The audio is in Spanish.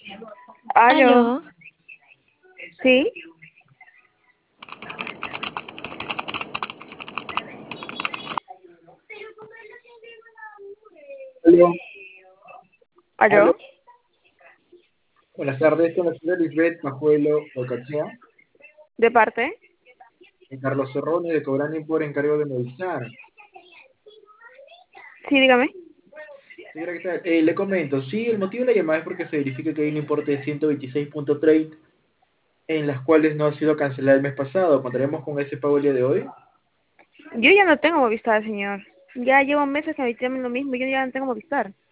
Aló, Aló, ¿sí? Aló, aló. ¿Aló? Buenas tardes, con la señora Lisbeth Majuelo Ocachea ¿De parte? y Carlos Zorroni de Cobrani por encargo de Movistar. Sí, dígame. Señora, ¿qué tal? Le comento, sí, el motivo de la llamada es porque se verifica que hay un importe de 126.30 en las cuales no ha sido cancelado el mes pasado. ¿Contaremos con ese pago el día de hoy? Yo ya no tengo Movistar, señor. Ya llevo meses que me dicen lo mismo, yo ya no tengo Movistar.